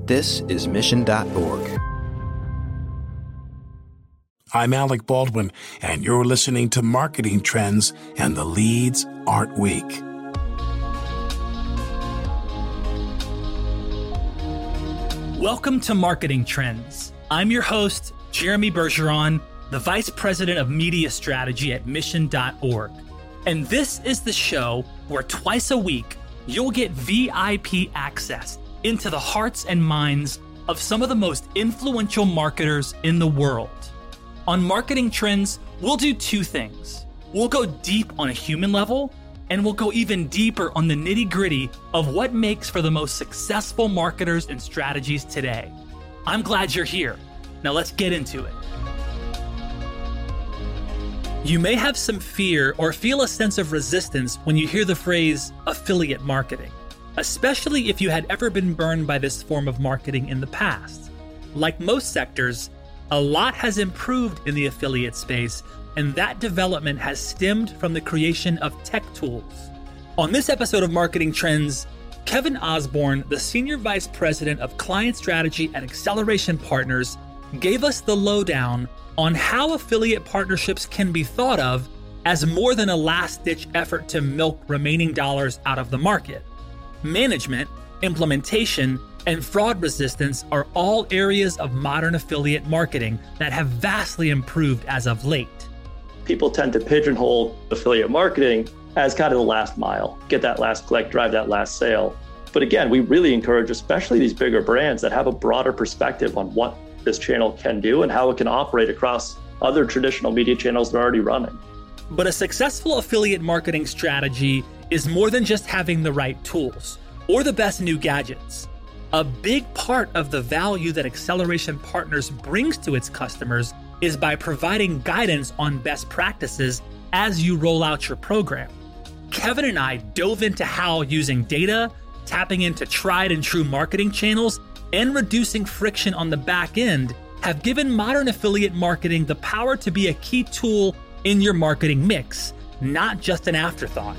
This is Mission.org. I'm Alec Baldwin, and you're listening to Marketing Trends and the Leads Aren't Weak. Welcome to Marketing Trends. I'm your host, Jeremy Bergeron, the Vice President of Media Strategy at Mission.org. And this is the show where twice a week, you'll get VIP access into the hearts and minds of some of the most influential marketers in the world. On Marketing Trends, we'll do two things. We'll go deep on a human level, and we'll go even deeper on the nitty-gritty of what makes for the most successful marketers and strategies today. I'm glad you're here. Now let's get into it. You may have some fear or feel a sense of resistance when you hear the phrase affiliate marketing, especially if you had ever been burned by this form of marketing in the past. Like most sectors, a lot has improved in the affiliate space, and that development has stemmed from the creation of tech tools. On this episode of Marketing Trends, Kevin Osborne, the Senior Vice President of Client Strategy at Acceleration Partners, gave us the lowdown on how affiliate partnerships can be thought of as more than a last-ditch effort to milk remaining dollars out of the market. Management, implementation, and fraud resistance are all areas of modern affiliate marketing that have vastly improved as of late. People tend to pigeonhole affiliate marketing as kind of the last mile, get that last click, drive that last sale. But again, we really encourage, especially these bigger brands that have a broader perspective on what this channel can do and how it can operate across other traditional media channels they're already running. But a successful affiliate marketing strategy is more than just having the right tools or the best new gadgets. A big part of the value that Acceleration Partners brings to its customers is by providing guidance on best practices as you roll out your program. Kevin and I dove into how using data, tapping into tried and true marketing channels, and reducing friction on the back end have given modern affiliate marketing the power to be a key tool in your marketing mix, not just an afterthought.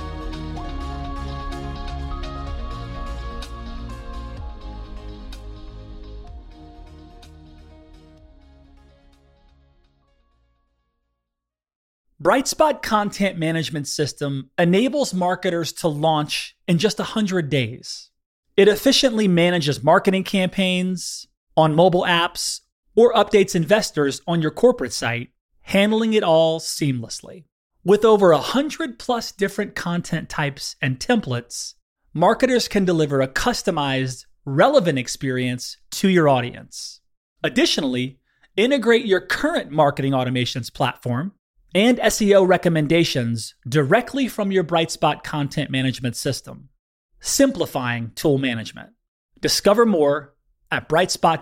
Brightspot Content Management System enables marketers to launch in just 100 days. It efficiently manages marketing campaigns on mobile apps or updates investors on your corporate site, handling it all seamlessly. With over 100 plus different content types and templates, marketers can deliver a customized, relevant experience to your audience. Additionally, integrate your current marketing automations platform and SEO recommendations directly from your Brightspot content management system, simplifying tool management. Discover more at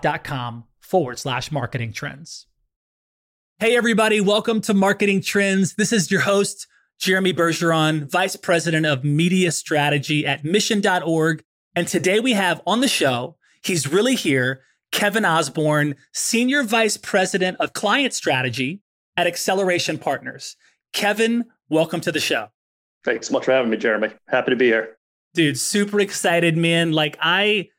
brightspot.com/marketing trends. Hey everybody, welcome to Marketing Trends. This is your host, Jeremy Bergeron, Vice President of Media Strategy at Mission.org. And today we have on the show, he's really here, Kevin Osborne, Senior Vice President of Client Strategy at Acceleration Partners. Kevin, welcome to the show. Thanks so much for having me, Jeremy. Happy to be here. Dude, super excited, man. Like I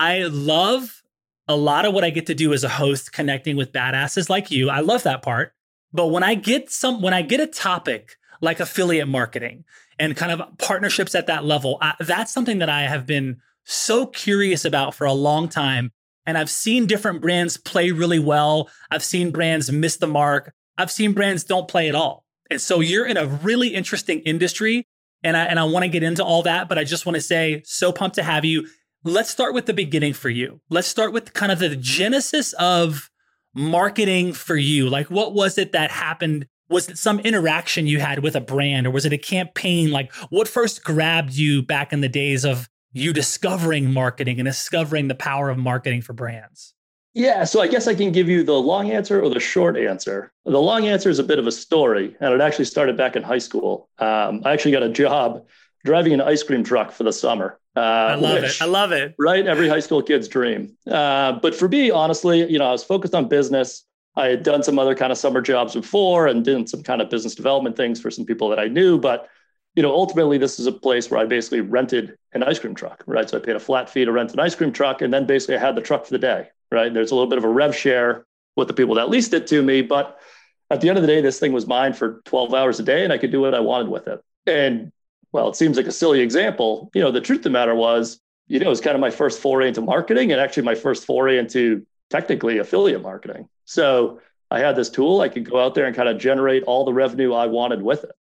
love a lot of what I get to do as a host, connecting with badasses like you. I love that part. But when I get a topic like affiliate marketing and kind of partnerships at that level, that's something that I have been so curious about for a long time. And I've seen different brands play really well. I've seen brands miss the mark. I've seen brands don't play at all. And so you're in a really interesting industry, and I want to get into all that, but I just want to say, so pumped to have you. Let's start with the beginning for you. Let's start with kind of the genesis of marketing for you. Like, what was it that happened? Was it some interaction you had with a brand, or was it a campaign? Like, what first grabbed you back in the days of you discovering marketing and discovering the power of marketing for brands? Yeah, so I guess I can give you the long answer or the short answer. The long answer is a bit of a story, and it actually started back in high school. I actually got a job driving an ice cream truck for the summer. I love it. Right? Every high school kid's dream. But for me, honestly, I was focused on business. I had done some other kind of summer jobs before and did some kind of business development things for some people that I knew. But ultimately this is a place where I basically rented an ice cream truck, right? So I paid a flat fee to rent an ice cream truck, and then basically I had the truck for the day, right? And there's a little bit of a rev share with the people that leased it to me, but at the end of the day, this thing was mine for 12 hours a day, and I could do what I wanted with it. And well, it seems like a silly example. The truth of the matter was, it was kind of my first foray into marketing, and actually my first foray into technically affiliate marketing. So I had this tool. I could go out there and kind of generate all the revenue I wanted with it.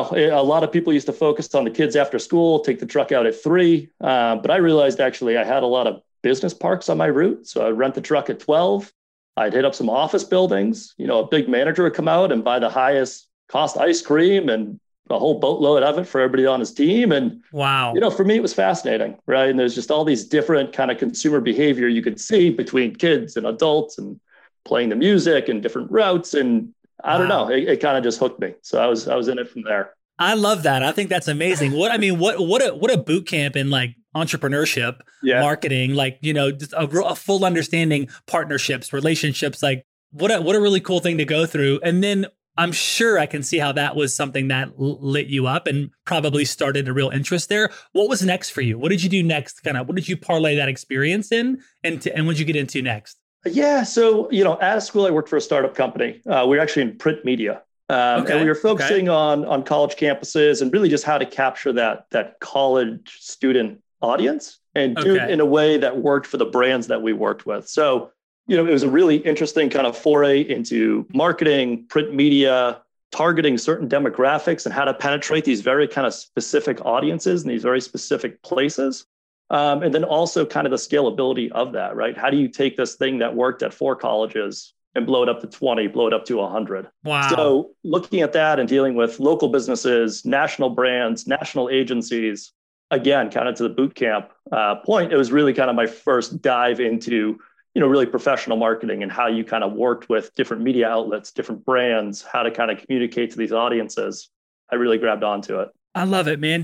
A lot of people used to focus on the kids after school, take the truck out at 3. But I realized actually I had a lot of business parks on my route. So I'd rent the truck at 12. I'd hit up some office buildings. A big manager would come out and buy the highest cost ice cream and a whole boatload of it for everybody on his team. And wow, for me, it was fascinating, right? And there's just all these different kind of consumer behavior you could see between kids and adults and playing the music and different routes. And I don't know, it kind of just hooked me. So I was in it from there. I love that. I think that's amazing. What a boot camp in like entrepreneurship, marketing, like, just a full understanding, partnerships, relationships, like what a really cool thing to go through. And then I'm sure I can see how that was something that lit you up and probably started a real interest there. What was next for you? What did you do next? What did you parlay that experience in? And what did you get into next? Yeah. So, out of school, I worked for a startup company. We were actually in print media. And we were focusing on college campuses and really just how to capture that college student audience and do it in a way that worked for the brands that we worked with. So, it was a really interesting kind of foray into marketing, print media, targeting certain demographics and how to penetrate these very kind of specific audiences in these very specific places. And then also kind of the scalability of that, right? How do you take this thing that worked at 4 colleges and blow it up to 20, blow it up to 100? Wow. So looking at that and dealing with local businesses, national brands, national agencies, again, kind of to the boot camp point, it was really kind of my first dive into really professional marketing and how you kind of worked with different media outlets, different brands, how to kind of communicate to these audiences. I really grabbed onto it. I love it, man.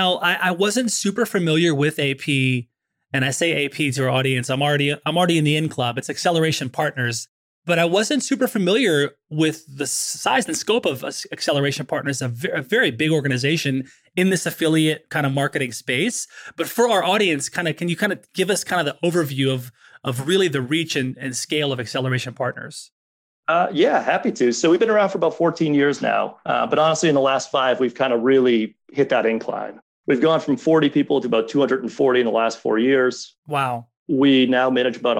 I wasn't super familiar with AP, and I say AP to our audience. I'm already in the in club. It's Acceleration Partners, but I wasn't super familiar with the size and scope of Acceleration Partners, a very big organization in this affiliate kind of marketing space. But for our audience, can you give us kind of the overview of really the reach and scale of Acceleration Partners? Yeah, happy to. So we've been around for about 14 years now. But honestly, in the last 5, we've kind of really hit that incline. We've gone from 40 people to about 240 in the last 4 years. Wow. We now manage about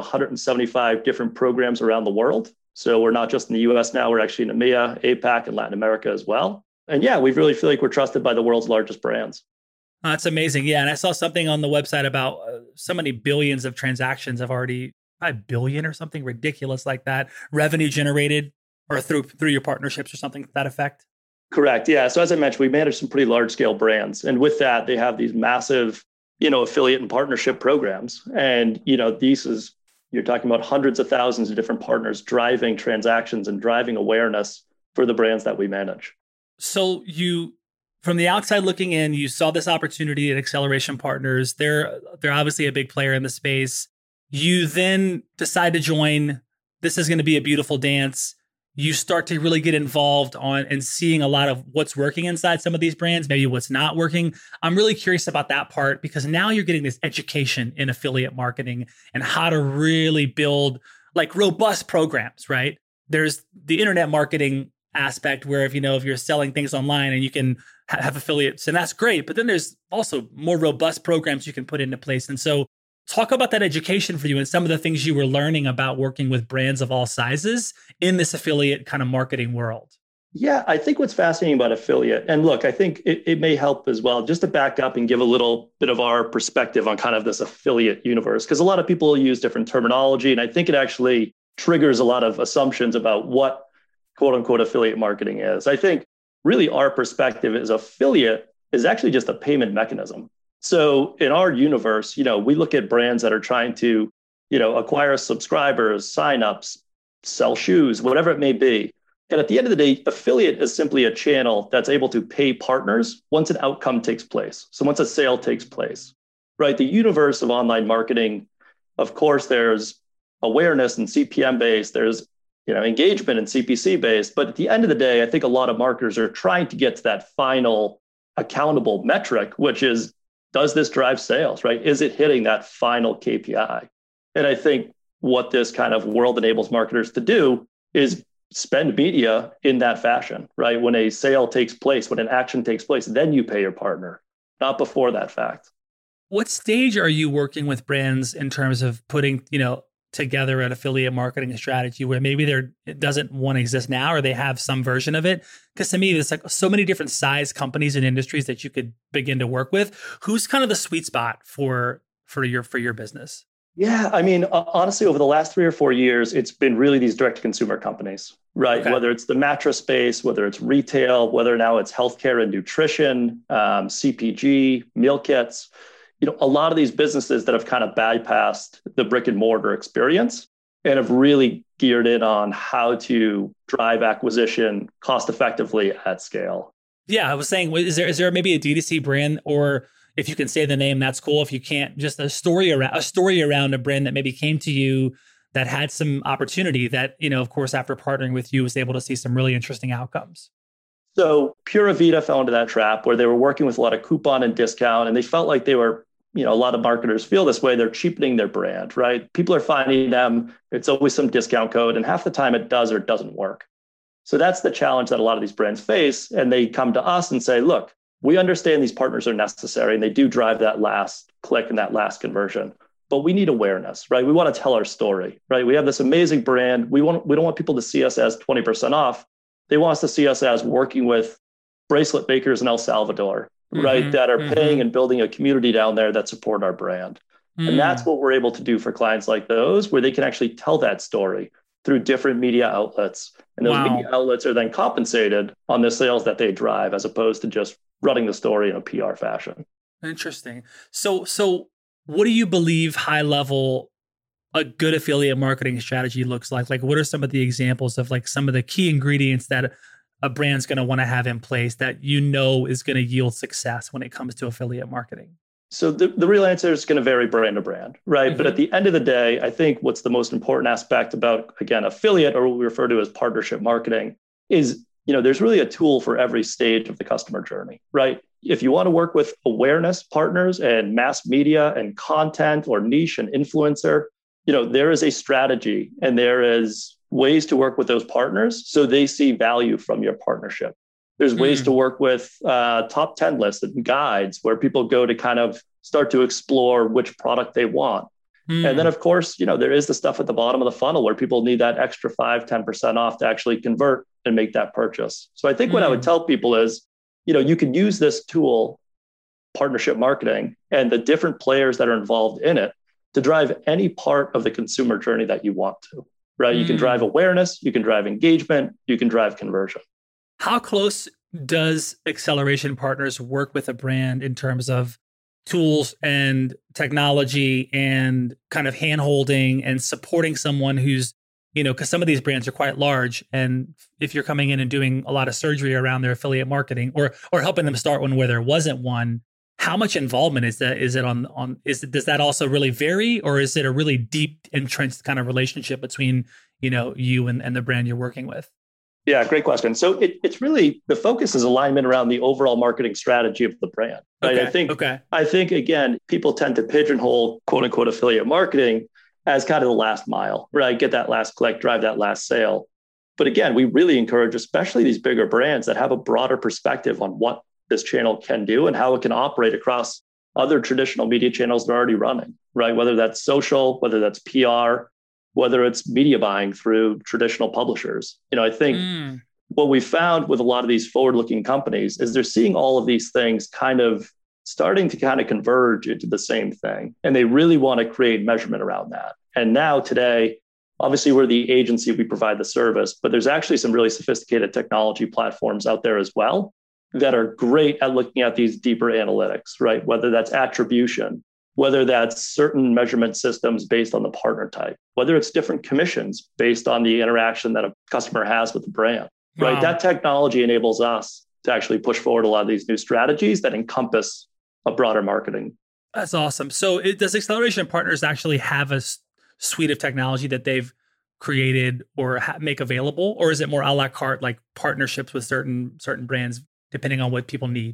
175 different programs around the world. So we're not just in the US now, we're actually in EMEA, APAC, and Latin America as well. And yeah, we really feel like we're trusted by the world's largest brands. That's amazing. Yeah. And I saw something on the website about so many billions of transactions have already, 5 billion or something ridiculous like that, revenue generated or through your partnerships or something to that effect. Correct. Yeah. So as I mentioned, we manage some pretty large scale brands. And with that, they have these massive, affiliate and partnership programs. And, you're talking about hundreds of thousands of different partners driving transactions and driving awareness for the brands that we manage. So from the outside looking in, you saw this opportunity at Acceleration Partners. They're obviously a big player in the space. You then decide to join. This is going to be a beautiful dance. You start to really get involved and seeing a lot of what's working inside some of these brands, maybe what's not working. I'm really curious about that part because now you're getting this education in affiliate marketing and how to really build like robust programs, right? There's the internet marketing aspect where if you're selling things online and you can have affiliates and that's great, but then there's also more robust programs you can put into place. And so talk about that education for you and some of the things you were learning about working with brands of all sizes in this affiliate kind of marketing world. Yeah, I think what's fascinating about affiliate, and look, I think it may help as well, just to back up and give a little bit of our perspective on kind of this affiliate universe, because a lot of people use different terminology, and I think it actually triggers a lot of assumptions about what quote unquote affiliate marketing is. I think really our perspective is affiliate is actually just a payment mechanism. So in our universe, we look at brands that are trying to, acquire subscribers, signups, sell shoes, whatever it may be. And at the end of the day, affiliate is simply a channel that's able to pay partners once an outcome takes place. So once a sale takes place, right? The universe of online marketing, of course, there's awareness and CPM based, there's engagement and CPC based. But at the end of the day, I think a lot of marketers are trying to get to that final accountable metric, which is, does this drive sales, right? Is it hitting that final KPI? And I think what this kind of world enables marketers to do is spend media in that fashion, right? When a sale takes place, when an action takes place, then you pay your partner, not before that fact. What stage are you working with brands in terms of putting, together an affiliate marketing strategy where maybe it doesn't want to exist now, or they have some version of it? Because to me, there's like so many different size companies and industries that you could begin to work with. Who's kind of the sweet spot for your business? Yeah, I mean, honestly, over the last 3 or 4 years, it's been really these direct-to-consumer companies, right? Okay. Whether it's the mattress space, whether it's retail, whether now it's healthcare and nutrition, CPG, meal kits. A lot of these businesses that have kind of bypassed the brick and mortar experience and have really geared in on how to drive acquisition cost effectively at scale. Yeah, I was saying, is there maybe a D2C brand, or if you can say the name, that's cool. If you can't, just a story around a brand that maybe came to you that had some opportunity that, of course, after partnering with you, was able to see some really interesting outcomes. So Pura Vida fell into that trap where they were working with a lot of coupon and discount, and they felt like they were, a lot of marketers feel this way. They're cheapening their brand, right? People are finding them. It's always some discount code, and half the time it does or doesn't work. So that's the challenge that a lot of these brands face. And they come to us and say, look, we understand these partners are necessary and they do drive that last click and that last conversion, but we need awareness, right? We want to tell our story, right? We have this amazing brand. We don't want people to see us as 20% off. They want us to see us as working with bracelet makers in El Salvador, right? That are paying and building a community down there that support our brand. And that's what we're able to do for clients like those, where they can actually tell that story through different media outlets. And those media outlets are then compensated on the sales that they drive, as opposed to just running the story in a PR fashion. Interesting. So what do you believe high level a good affiliate marketing strategy looks like? Like, what are some of the examples of like some of the key ingredients that a brand's going to want to have in place that is going to yield success when it comes to affiliate marketing? So the real answer is going to vary brand to brand, right? But at the end of the day, I think what's the most important aspect about, again, affiliate, or what we refer to as partnership marketing, is, there's really a tool for every stage of the customer journey, right? If you want to work with awareness partners and mass media and content or niche and influencer, there is a strategy and there is ways to work with those partners so they see value from your partnership. There's ways to work with top 10 lists and guides where people go to kind of start to explore which product they want. And then, of course, there is the stuff at the bottom of the funnel where people need that extra 5-10% off to actually convert and make that purchase. So I think what I would tell people is, you can use this tool, partnership marketing, and the different players that are involved in it to drive any part of the consumer journey that you want to, right? You can drive awareness, you can drive engagement, you can drive conversion. How close does Acceleration Partners work with a brand in terms of tools and technology and kind of hand-holding and supporting someone who's, because some of these brands are quite large, and if you're coming in and doing a lot of surgery around their affiliate marketing or helping them start one where there wasn't one, how much involvement is that? Does that also really vary, or is it a really deep, entrenched kind of relationship between, you and the brand you're working with? Yeah, great question. So it's really, the focus is alignment around the overall marketing strategy of the brand. Right? I think, again, people tend to pigeonhole quote unquote affiliate marketing as kind of the last mile, right? Get that last click, drive that last sale. But again, we really encourage, especially these bigger brands that have a broader perspective on what this channel can do and how it can operate across other traditional media channels they're already running, right? Whether that's social, whether that's PR, whether it's media buying through traditional publishers. I think what we found with a lot of these forward-looking companies is they're seeing all of these things kind of starting to kind of converge into the same thing. And they really want to create measurement around that. And now today, obviously we're the agency, we provide the service, but there's actually some really sophisticated technology platforms out there as well that are great at looking at these deeper analytics, right? Whether that's attribution, whether that's certain measurement systems based on the partner type, whether it's different commissions based on the interaction that a customer has with the brand, right? That technology enables us to actually push forward a lot of these new strategies that encompass a broader marketing. That's awesome. So does Acceleration Partners actually have a suite of technology that they've created or make available? Or is it more a la carte, like partnerships with certain brands, depending on what people need?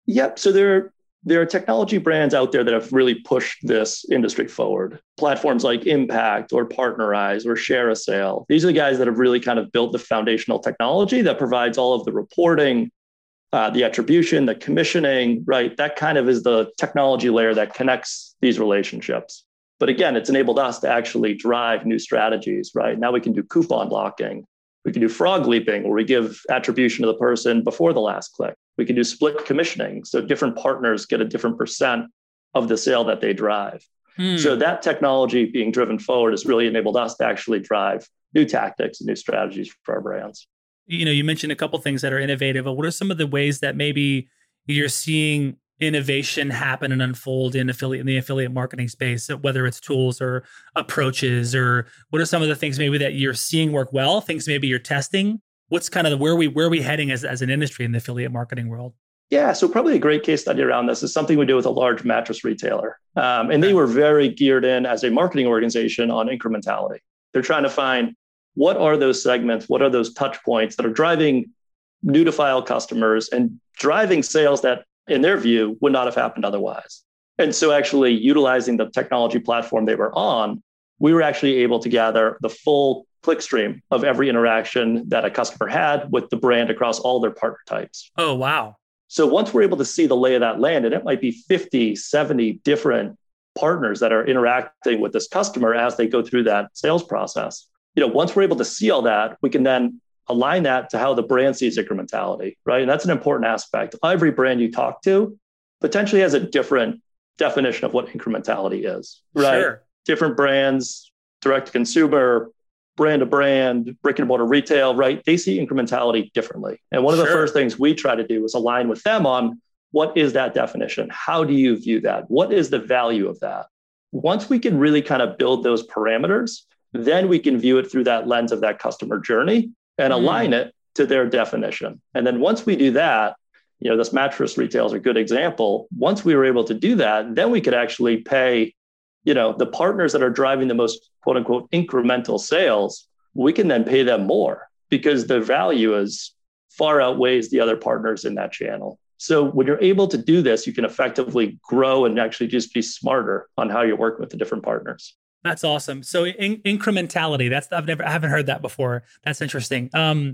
Yep. So there are technology brands out there that have really pushed this industry forward. Platforms like Impact or Partnerize or Share a Sale. These are the guys that have really kind of built the foundational technology that provides all of the reporting, the attribution, the commissioning, right? That kind of is the technology layer that connects these relationships. But again, it's enabled us to actually drive new strategies, right? Now we can do coupon blocking. We can do frog leaping, where we give attribution to the person before the last click. We can do split commissioning. So different partners get a different percent of the sale that they drive. So that technology being driven forward has really enabled us to actually drive new tactics and new strategies for our brands. You mentioned a couple things that are innovative. But what are some of the ways that maybe you're seeing innovation happen and unfold in the affiliate marketing space, whether it's tools or approaches, or what are some of the things maybe that you're seeing work well, things maybe you're testing? What's kind of where are we heading as an industry in the affiliate marketing world? Yeah, so probably a great case study around this is something we do with a large mattress retailer. And they were very geared in as a marketing organization on incrementality. They're trying to find what are those segments, what are those touch points that are driving new to file customers and driving sales that, in their view, would not have happened otherwise. And so actually utilizing the technology platform they were on, we were actually able to gather the full click stream of every interaction that a customer had with the brand across all their partner types. Oh, wow. So once we're able to see the lay of that land, and it might be 50, 70 different partners that are interacting with this customer as they go through that sales process. Once we're able to see all that, we can then align that to how the brand sees incrementality, right? And that's an important aspect. Every brand you talk to potentially has a different definition of what incrementality is, right? Sure. Different brands, direct to consumer, brand to brand, brick and mortar retail, right? They see incrementality differently. And one of the first things we try to do is align with them on what is that definition? How do you view that? What is the value of that? Once we can really kind of build those parameters, then we can view it through that lens of that customer journey and align it to their definition. And then once we do that, this mattress retail is a good example. Once we were able to do that, then we could actually pay, the partners that are driving the most quote unquote incremental sales, we can then pay them more because the value is far outweighs the other partners in that channel. So when you're able to do this, you can effectively grow and actually just be smarter on how you're working with the different partners. That's awesome. So incrementality, I haven't heard that before. That's interesting.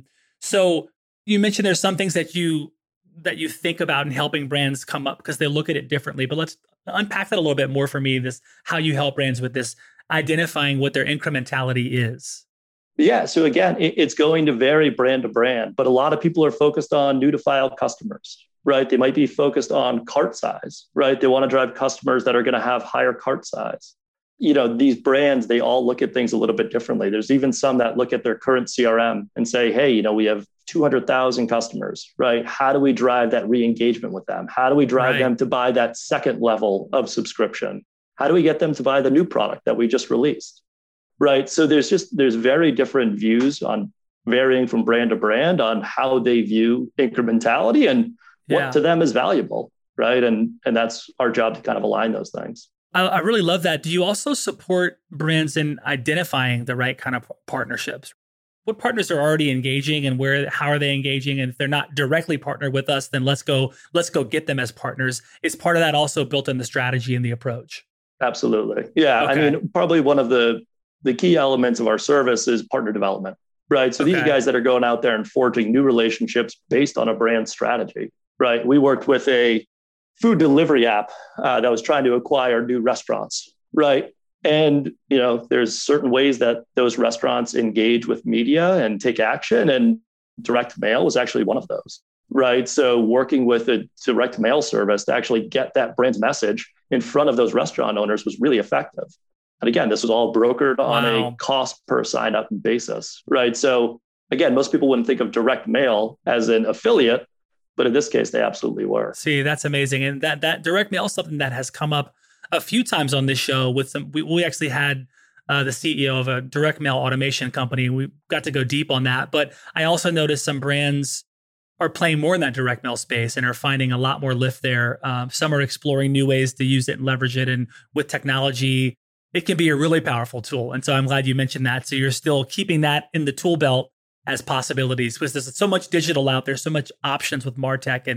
So you mentioned there's some things that you think about in helping brands come up because they look at it differently. But let's unpack that a little bit more for me. How you help brands with this, identifying what their incrementality is. Yeah. So again, it's going to vary brand to brand, but a lot of people are focused on new to file customers, right? They might be focused on cart size, right? They want to drive customers that are going to have higher cart size. These brands, they all look at things a little bit differently. There's even some that look at their current CRM and say, hey, we have 200,000 customers, right? How do we drive that re-engagement with them? How do we drive them to buy that second level of subscription? How do we get them to buy the new product that we just released, right? So there's very different views on varying from brand to brand on how they view incrementality and what to them is valuable, right? And that's our job to kind of align those things. I really love that. Do you also support brands in identifying the right kind of partnerships? What partners are already engaging and how are they engaging? And if they're not directly partnered with us, then let's go get them as partners. Is part of that also built in the strategy and the approach? Absolutely. Yeah. Okay. I mean, probably one of the key elements of our service is partner development, right? So these guys that are going out there and forging new relationships based on a brand strategy, right? We worked with a food delivery app that was trying to acquire new restaurants, right? And, there's certain ways that those restaurants engage with media and take action, and direct mail was actually one of those, right? So working with a direct mail service to actually get that brand's message in front of those restaurant owners was really effective. And again, this was all brokered on a cost per sign up basis, right? So again, most people wouldn't think of direct mail as an affiliate, but in this case, they absolutely were. See, that's amazing. And that direct mail is something that has come up a few times on this show with we actually had the CEO of a direct mail automation company. We got to go deep on that. But I also noticed some brands are playing more in that direct mail space and are finding a lot more lift there. Some are exploring new ways to use it and leverage it. And with technology, it can be a really powerful tool. And so I'm glad you mentioned that. So you're still keeping that in the tool belt as possibilities, because there's so much digital out there, so much options with MarTech, and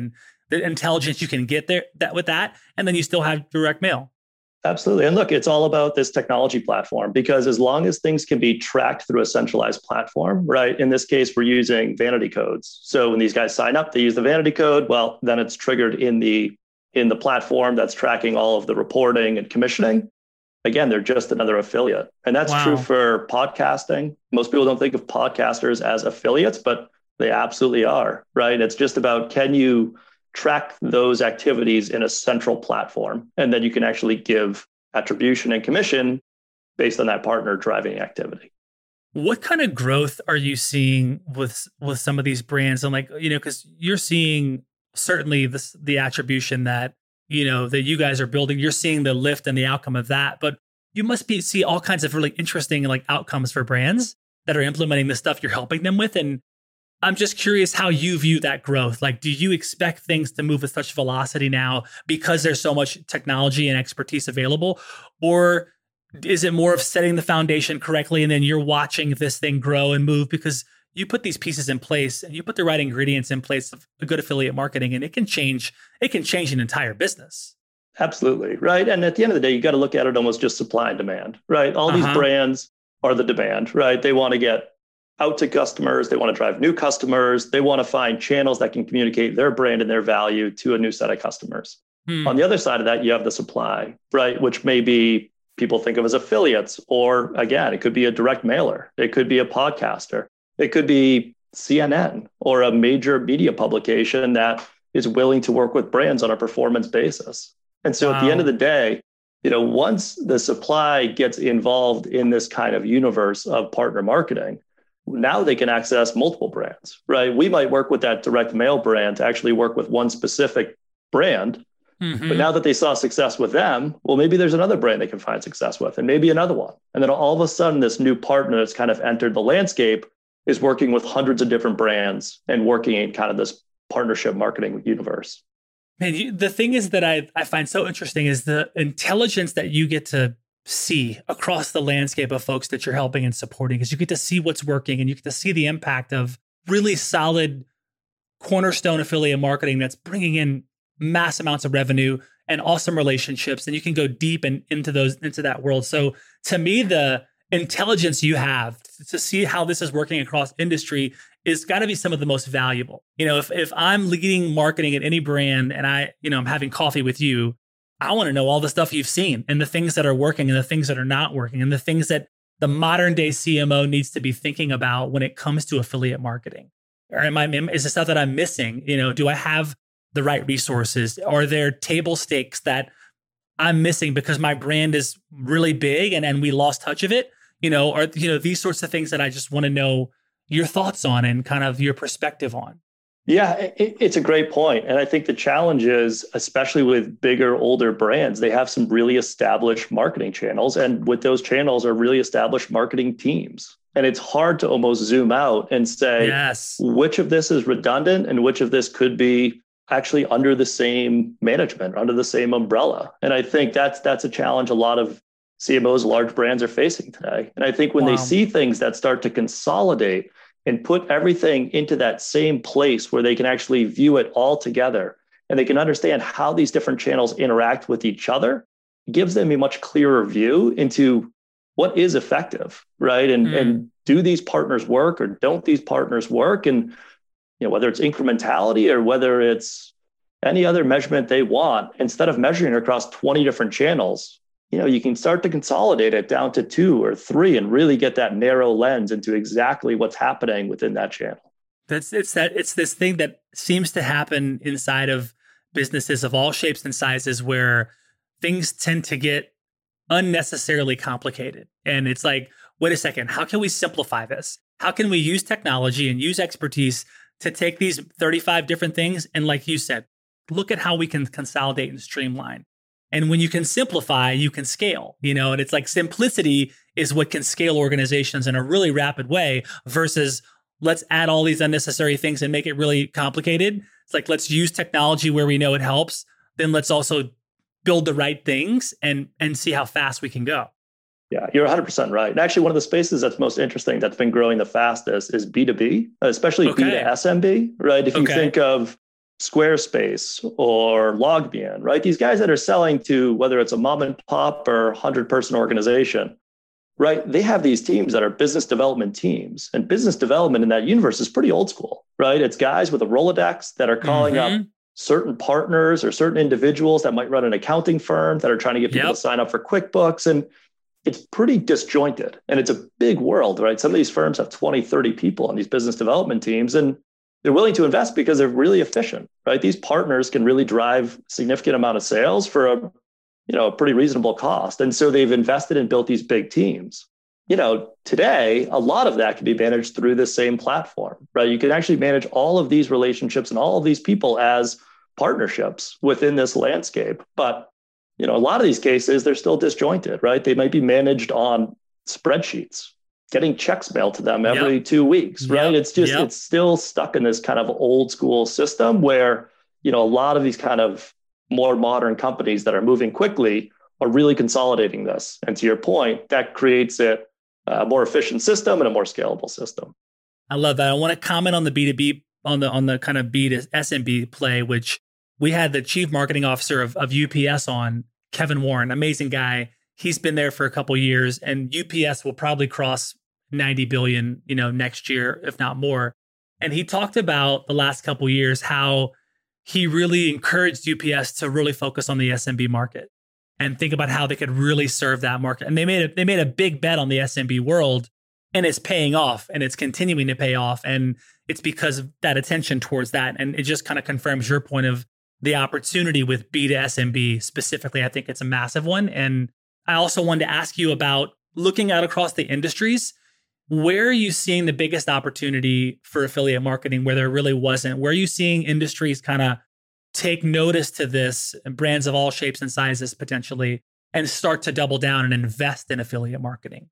the intelligence you can get there with that. And then you still have direct mail. Absolutely. And look, it's all about this technology platform, because as long as things can be tracked through a centralized platform, right? In this case, we're using vanity codes. So when these guys sign up, they use the vanity code. Well, then it's triggered in the platform that's tracking all of the reporting and commissioning. Again, they're just another affiliate. And that's true for podcasting. Most people don't think of podcasters as affiliates, but they absolutely are, right? It's just about, can you track those activities in a central platform? And then you can actually give attribution and commission based on that partner driving activity. What kind of growth are you seeing with some of these brands? And like, because you're seeing certainly the attribution that, that you guys are building, you're seeing the lift and the outcome of that, but you must see all kinds of really interesting like outcomes for brands that are implementing the stuff you're helping them with. And I'm just curious how you view that growth. Like, do you expect things to move with such velocity now because there's so much technology and expertise available? Or is it more of setting the foundation correctly and then you're watching this thing grow and move because you put these pieces in place and you put the right ingredients in place of a good affiliate marketing, and it can change an entire business? Absolutely. Right. And at the end of the day, you got to look at it almost just supply and demand, right? All these brands are the demand, right? They want to get out to customers. They want to drive new customers. They want to find channels that can communicate their brand and their value to a new set of customers. On the other side of that, you have the supply, right? Which may be people think of as affiliates, or again, it could be a direct mailer. It could be a podcaster. It could be CNN or a major media publication that is willing to work with brands on a performance basis. And so at the end of the day, once the supply gets involved in this kind of universe of partner marketing, now they can access multiple brands, right? We might work with that direct mail brand to actually work with one specific brand. But now that they saw success with them, well, maybe there's another brand they can find success with, and maybe another one. And then all of a sudden, this new partner that's kind of entered the landscape is working with hundreds of different brands and working in kind of this partnership marketing universe. Man, the thing is that I find so interesting is the intelligence that you get to see across the landscape of folks that you're helping and supporting, because you get to see what's working and you get to see the impact of really solid cornerstone affiliate marketing that's bringing in mass amounts of revenue and awesome relationships. And you can go deep into that world. So to me, the intelligence you have to see how this is working across industry is got to be some of the most valuable. If I'm leading marketing at any brand and I'm having coffee with you, I want to know all the stuff you've seen and the things that are working and the things that are not working and the things that the modern day CMO needs to be thinking about when it comes to affiliate marketing. Or is the stuff that I'm missing? Do I have the right resources? Are there table stakes that I'm missing because my brand is really big and we lost touch of it? These sorts of things that I just want to know your thoughts on and kind of your perspective on. Yeah, it's a great point. And I think the challenge is, especially with bigger, older brands, they have some really established marketing channels. And with those channels are really established marketing teams. And it's hard to almost zoom out and say, which of this is redundant and which of this could be actually under the same management, under the same umbrella. And I think that's a challenge a lot of CMOs, large brands are facing today. And I think when they see things that start to consolidate and put everything into that same place where they can actually view it all together and they can understand how these different channels interact with each other, it gives them a much clearer view into what is effective, right? And do these partners work or don't these partners work? And whether it's incrementality or whether it's any other measurement they want, instead of measuring across 20 different channels, you can start to consolidate it down to 2 or 3 and really get that narrow lens into exactly what's happening within that channel. It's this thing that seems to happen inside of businesses of all shapes and sizes where things tend to get unnecessarily complicated. And it's like, wait a second, how can we simplify this? How can we use technology and use expertise to take these 35 different things and, like you said, look at how we can consolidate and streamline. And when you can simplify, you can scale, and it's like simplicity is what can scale organizations in a really rapid way versus let's add all these unnecessary things and make it really complicated. It's like, let's use technology where we know it helps. Then let's also build the right things and see how fast we can go. Yeah, you're 100% right. And actually, one of the spaces that's most interesting that's been growing the fastest is B2B, especially B to SMB, right? If you think of Squarespace or LogMeIn, right? These guys that are selling to whether it's a mom and pop or 100-person organization, right? They have these teams that are business development teams, and business development in that universe is pretty old school, right? It's guys with a Rolodex that are calling up certain partners or certain individuals that might run an accounting firm that are trying to get people to sign up for QuickBooks. And it's pretty disjointed, and it's a big world, right? Some of these firms have 20, 30 people on these business development teams, and they're willing to invest because they're really efficient, right? These partners can really drive significant amount of sales for a pretty reasonable cost. And so they've invested and built these big teams. Today, a lot of that can be managed through the same platform, right? You can actually manage all of these relationships and all of these people as partnerships within this landscape. But, a lot of these cases, they're still disjointed, right? They might be managed on spreadsheets, getting checks mailed to them every 2 weeks, right? It's just, it's still stuck in this kind of old school system where, a lot of these kind of more modern companies that are moving quickly are really consolidating this. And to your point, that creates a more efficient system and a more scalable system. I love that. I want to comment on the B2B, on the kind of B to SMB play, which we had the chief marketing officer of UPS on, Kevin Warren, amazing guy. He's been there for a couple of years, and UPS will probably cross 90 billion, next year, if not more. And he talked about the last couple of years, how he really encouraged UPS to really focus on the SMB market and think about how they could really serve that market. And they made a big bet on the SMB world, and it's paying off, and it's continuing to pay off. And it's because of that attention towards that. And it just kind of confirms your point of the opportunity with B to SMB specifically. I think it's a massive one. And I also wanted to ask you about looking out across the industries. Where are you seeing the biggest opportunity for affiliate marketing where there really wasn't? Where are you seeing industries kind of take notice to this, and brands of all shapes and sizes potentially, and start to double down and invest in affiliate marketing?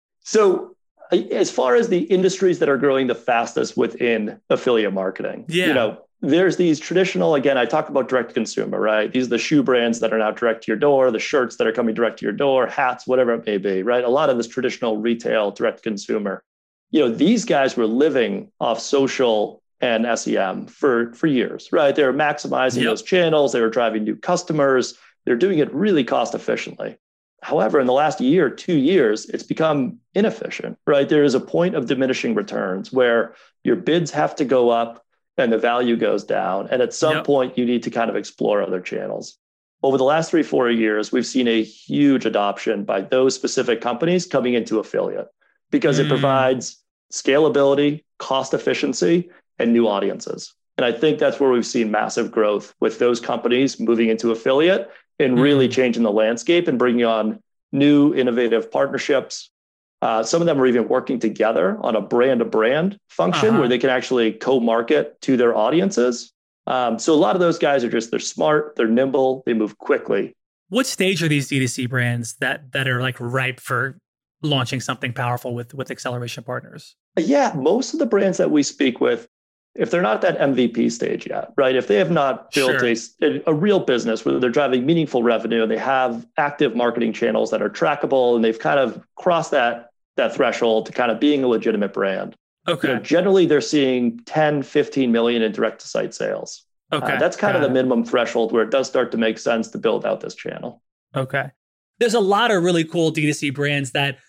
So as far as the industries that are growing the fastest within affiliate marketing, there's these traditional, again, I talk about direct to consumer, right? These are the shoe brands that are now direct to your door, the shirts that are coming direct to your door, hats, whatever it may be, right? A lot of this traditional retail direct to consumer. These guys were living off social and SEM for years, right? They were maximizing those channels. They were driving new customers. They're doing it really cost efficiently. However, in the last year, 2 years, it's become inefficient, right? There is a point of diminishing returns where your bids have to go up and the value goes down. And at some point, you need to kind of explore other channels. Over the last 3-4 years, we've seen a huge adoption by those specific companies coming into affiliate because it provides scalability, cost efficiency, and new audiences. And I think that's where we've seen massive growth with those companies moving into affiliate and really changing the landscape and bringing on new innovative partnerships. Some of them are even working together on a brand-to-brand function where they can actually co-market to their audiences. So a lot of those guys they're smart, they're nimble, they move quickly. What stage are these D2C brands that are like ripe for launching something powerful with Acceleration Partners? Yeah, most of the brands that we speak with, if they're not that MVP stage yet, right? If they have not built a real business where they're driving meaningful revenue and they have active marketing channels that are trackable and they've kind of crossed that threshold to kind of being a legitimate brand. Okay. Generally, they're seeing 10, 15 million in direct to site sales. Okay. That's kind of the minimum threshold where it does start to make sense to build out this channel. Okay. There's a lot of really cool D2C brands that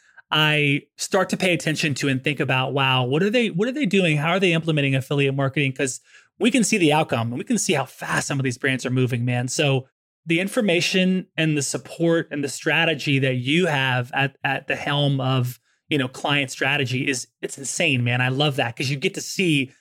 I start to pay attention to and think about, wow, what are they doing? How are they implementing affiliate marketing? Because we can see the outcome and we can see how fast some of these brands are moving, man. So the information and the support and the strategy that you have at the helm of, client strategy it's insane, man. I love that because you get to see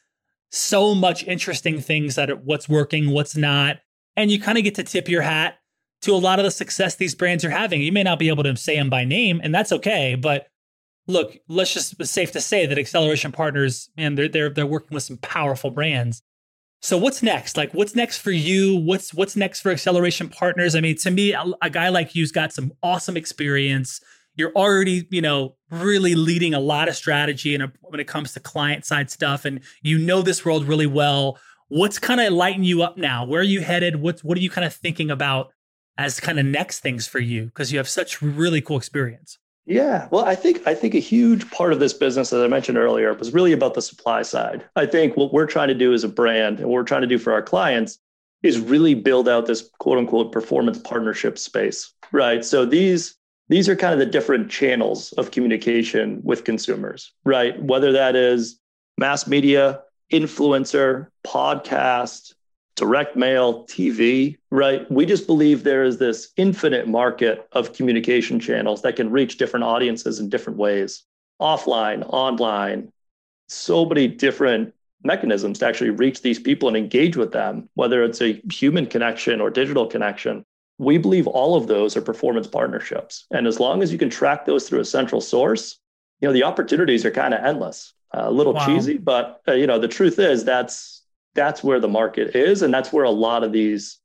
so much interesting things that what's working, what's not. And you kind of get to tip your hat to a lot of the success these brands are having. You may not be able to say them by name, and that's okay. But look, let's just be safe to say that Acceleration Partners, man, they're working with some powerful brands. So what's next? Like, what's next for you? What's next for Acceleration Partners? I mean, to me, a guy like you's got some awesome experience. You're already, really leading a lot of strategy when it comes to client side stuff, and this world really well. What's kind of lighting you up now? Where are you headed? What are you kind of thinking about as kind of next things for you? Because you have such really cool experience. Yeah, well, I think a huge part of this business, as I mentioned earlier, was really about the supply side. I think what we're trying to do as a brand and what we're trying to do for our clients is really build out this quote unquote performance partnership space, right? So these are kind of the different channels of communication with consumers, right? Whether that is mass media, influencer, podcast, direct mail, TV, right? We just believe there is this infinite market of communication channels that can reach different audiences in different ways, offline, online, so many different mechanisms to actually reach these people and engage with them, whether it's a human connection or digital connection. We believe all of those are performance partnerships. And as long as you can track those through a central source, the opportunities are kind of endless. A little cheesy, but the truth is that's where the market is. And that's where a lot of these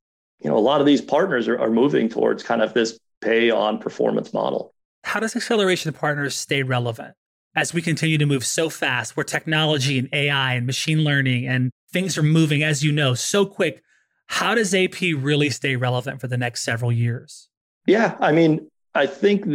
partners are moving towards kind of this pay on performance model. How does Acceleration Partners stay relevant as we continue to move so fast where technology and AI and machine learning and things are moving, as you know, so quick? How does AP really stay relevant for the next several years? Yeah, I mean, I think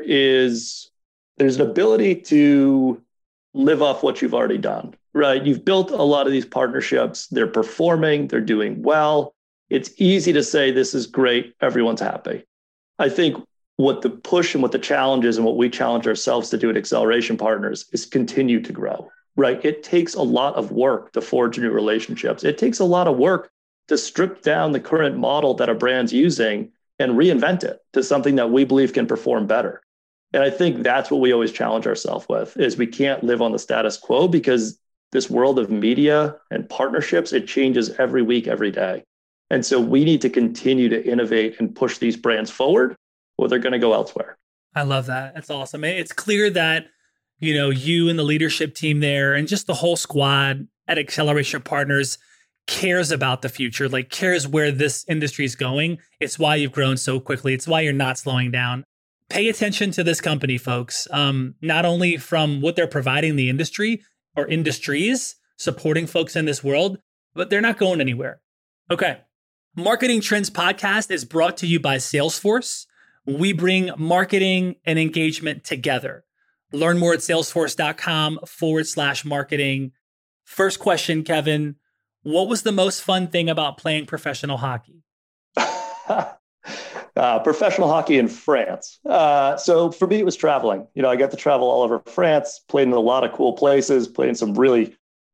there's an ability to live off what you've already done, right? You've built a lot of these partnerships. They're performing, they're doing well. It's easy to say this is great, everyone's happy. I think what the push and what the challenge is and what we challenge ourselves to do at Acceleration Partners is continue to grow, right? It takes a lot of work to forge new relationships. It takes a lot of work to strip down the current model that a brand's using and reinvent it to something that we believe can perform better. And I think that's what we always challenge ourselves with, is we can't live on the status quo, because this world of media and partnerships, it changes every week, every day. And so we need to continue to innovate and push these brands forward, or they're going to go elsewhere. I love that. That's awesome. It's clear that, you and the leadership team there and just the whole squad at Acceleration Partners cares about the future, cares where this industry is going. It's why you've grown so quickly. It's why you're not slowing down. Pay attention to this company, folks, not only from what they're providing the industry or industries, supporting folks in this world, but they're not going anywhere. Okay. Marketing Trends Podcast is brought to you by Salesforce. We bring marketing and engagement together. Learn more at salesforce.com/marketing. First question, Kevin, what was the most fun thing about playing professional hockey? Professional hockey in France. So for me, it was traveling. I got to travel all over France, played in a lot of cool places, played in some really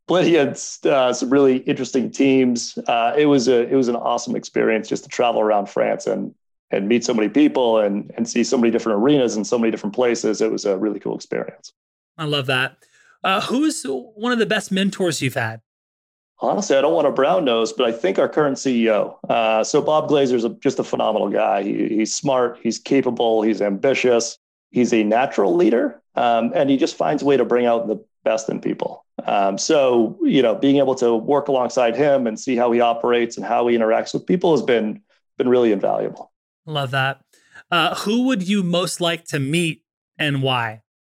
interesting teams. It was an awesome experience just to travel around France and meet so many people and see so many different arenas and so many different places. It was a really cool experience. I love that. Who's one of the best mentors you've had? Honestly, I don't want to brown nose, but I think our current CEO. So Bob Glazer's just a phenomenal guy. He's smart, he's capable, he's ambitious, he's a natural leader, and he just finds a way to bring out the best in people. So being able to work alongside him and see how he operates and how he interacts with people has been really invaluable. Love that. Who would you most like to meet and why?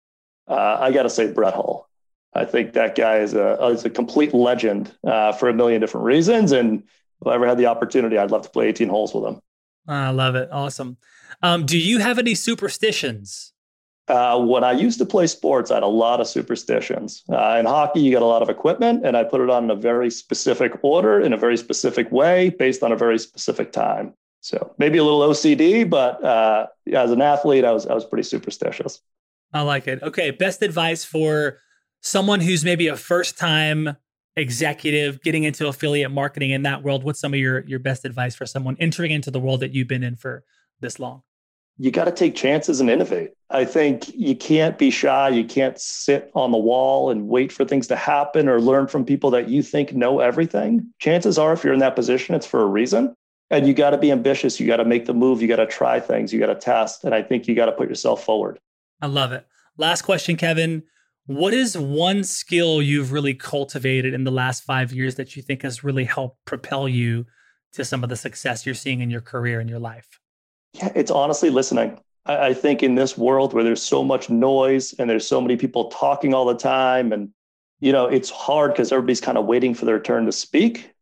I got to say Brett Hull. I think that guy is a complete legend for a million different reasons. And if I ever had the opportunity, I'd love to play 18 holes with him. I love it. Awesome. Do you have any superstitions? When I used to play sports, I had a lot of superstitions. In hockey, you got a lot of equipment, and I put it on in a very specific order, in a very specific way, based on a very specific time. So maybe a little OCD, but as an athlete, I was pretty superstitious. I like it. Okay. Best advice for someone who's maybe a first-time executive getting into affiliate marketing in that world. What's some of your best advice for someone entering into the world that you've been in for this long? You got to take chances and innovate. I think you can't be shy. You can't sit on the wall and wait for things to happen or learn from people that you think know everything. Chances are, if you're in that position, it's for a reason. And you got to be ambitious. You got to make the move. You got to try things. You got to test. And I think you got to put yourself forward. I love it. Last question, Kevin. What is one skill you've really cultivated in the last 5 years that you think has really helped propel you to some of the success you're seeing in your career and your life? Yeah, it's honestly listening. I think in this world where there's so much noise and there's so many people talking all the time, and it's hard because everybody's kind of waiting for their turn to speak.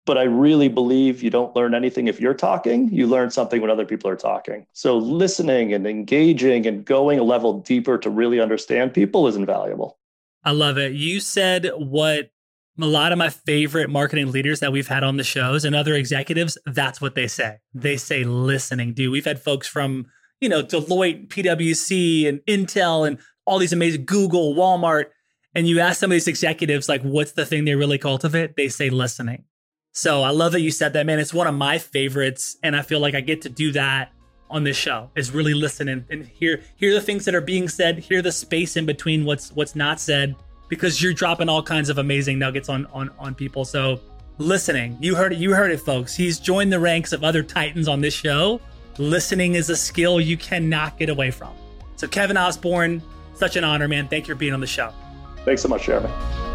But I really believe you don't learn anything if you're talking. You learn something when other people are talking. So listening and engaging and going a level deeper to really understand people is invaluable. I love it. You said what a lot of my favorite marketing leaders that we've had on the shows and other executives, that's what they say. They say listening, dude. We've had folks from, Deloitte, PwC, and Intel, and all these amazing Google, Walmart. And you ask some of these executives, like, what's the thing they really cultivate? They say listening. So I love that you said that, man. It's one of my favorites. And I feel like I get to do that on this show, is really listen and hear the things that are being said, hear the space in between what's not said, because you're dropping all kinds of amazing nuggets on people. So listening, you heard it, folks. He's joined the ranks of other titans on this show. Listening is a skill you cannot get away from. So Kevin Osborne, such an honor, man. Thank you for being on the show. Thanks so much, Jeremy.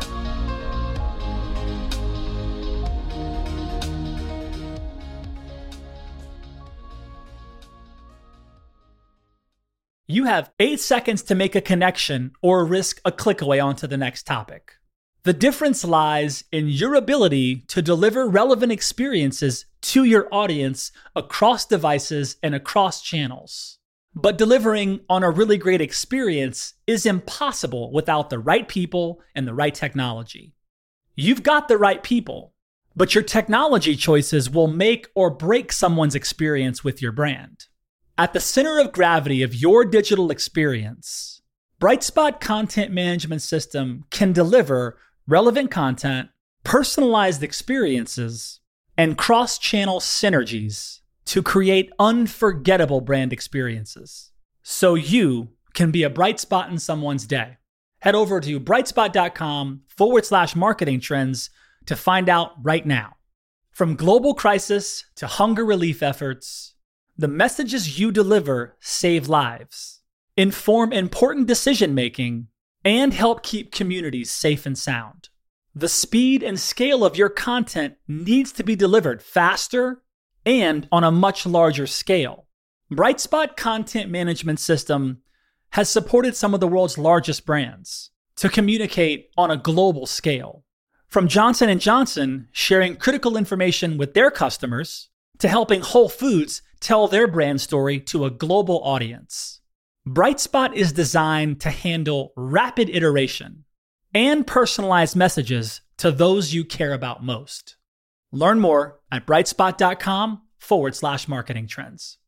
You have 8 seconds to make a connection or risk a click away onto the next topic. The difference lies in your ability to deliver relevant experiences to your audience across devices and across channels. But delivering on a really great experience is impossible without the right people and the right technology. You've got the right people, but your technology choices will make or break someone's experience with your brand. At the center of gravity of your digital experience, Brightspot Content Management System can deliver relevant content, personalized experiences, and cross-channel synergies to create unforgettable brand experiences, so you can be a bright spot in someone's day. Head over to brightspot.com/marketing trends to find out right now. From global crisis to hunger relief efforts, the messages you deliver save lives, inform important decision-making, and help keep communities safe and sound. The speed and scale of your content needs to be delivered faster and on a much larger scale. Brightspot Content Management System has supported some of the world's largest brands to communicate on a global scale. From Johnson & Johnson sharing critical information with their customers to helping Whole Foods tell their brand story to a global audience. Brightspot is designed to handle rapid iteration and personalized messages to those you care about most. Learn more at brightspot.com/marketing trends.